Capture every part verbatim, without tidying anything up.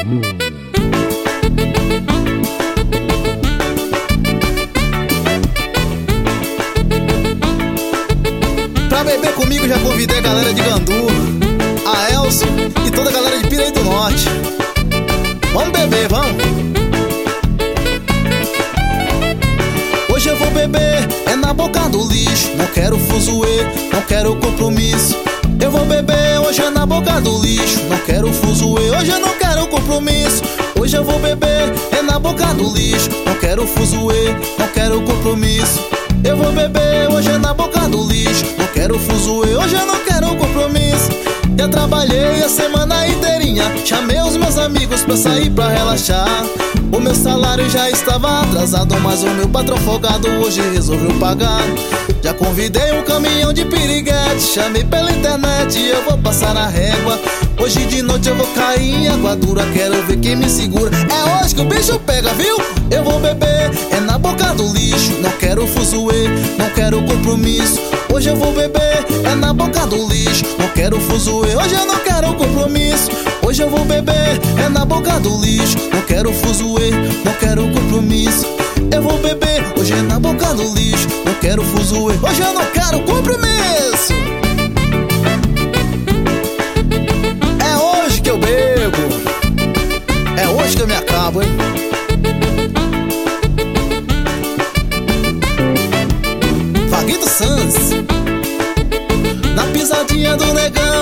Pra beber comigo já convidei a galera de Gandu, a Elcio e toda a galera de Piranha do Norte. Vamos beber, vamos! Hoje eu vou beber, é na boca do lixo. Não quero fuzuê, não quero compromisso. Eu vou beber, hoje é na boca do lixo. Não quero fuzuê, hoje eu não quero compromisso. Hoje eu vou beber, é na boca do lixo. Não quero fuzuê, não quero compromisso. Eu vou beber, hoje é na boca do lixo. Não quero fuzuê, hoje eu não quero compromisso. Eu trabalhei a semana inteirinha, chamei os meus amigos pra sair pra relaxar. O meu salário já estava atrasado, mas o meu patrão folgado hoje resolveu pagar. Já convidei um caminhão de piriguete, chamei pela internet e eu vou passar na régua. Hoje de noite eu vou cair em água dura, quero ver quem me segura. É hoje que o bicho pega, viu? Eu vou beber, é na boca do lixo. Não quero fuzuê, não quero compromisso. Hoje eu vou beber, é na boca do lixo. Não quero fuzuê, hoje eu não quero compromisso. Hoje eu vou beber, é na boca do lixo. Não quero fuzuê, não quero compromisso. Eu vou beber, hoje é na boca do lixo. Não quero fuzuê, hoje eu não quero compromisso. É hoje que eu bebo, é hoje que eu me acabo, hein? Vaguito Sans, na pisadinha do negão.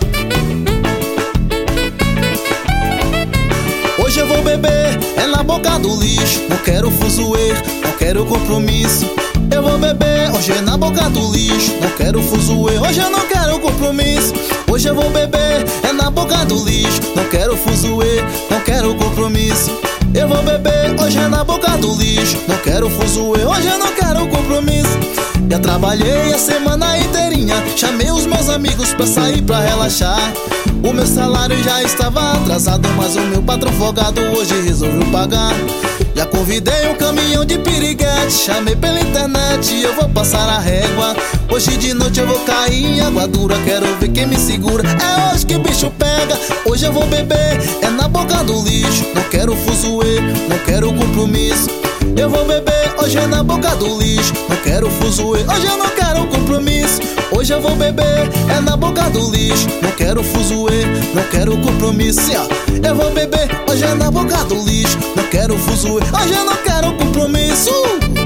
Hoje eu vou beber, é na boca do lixo. Não quero fuzuê, não quero compromisso. Eu vou beber, hoje é na boca do lixo. Não quero fuzuê, hoje eu não quero compromisso. Hoje eu vou beber, é na boca do lixo. Não quero fuzuê, não quero compromisso. Eu vou beber, hoje é na boca do lixo. Não quero fuzuê, hoje eu não quero compromisso. Já trabalhei a semana inteirinha, chamei os meus amigos pra sair pra relaxar. O meu salário já estava atrasado, mas o meu patrão folgado hoje resolveu pagar. Já convidei um caminhão de piriguete, chamei pela internet e eu vou passar a régua. Hoje de noite eu vou cair em água dura, quero ver quem me segura. É hoje que o bicho pega, hoje eu vou beber, é na boca do lixo. Não quero fuzuê, não quero compromisso. Eu vou beber, hoje é na boca do lixo. Não quero fuzuê, hoje eu não quero compromisso. Hoje eu vou beber, é na boca do lixo. Não quero fuzuê, não quero compromisso. Eu vou beber, hoje é na boca do lixo. Não quero fuzuê, hoje eu não quero compromisso.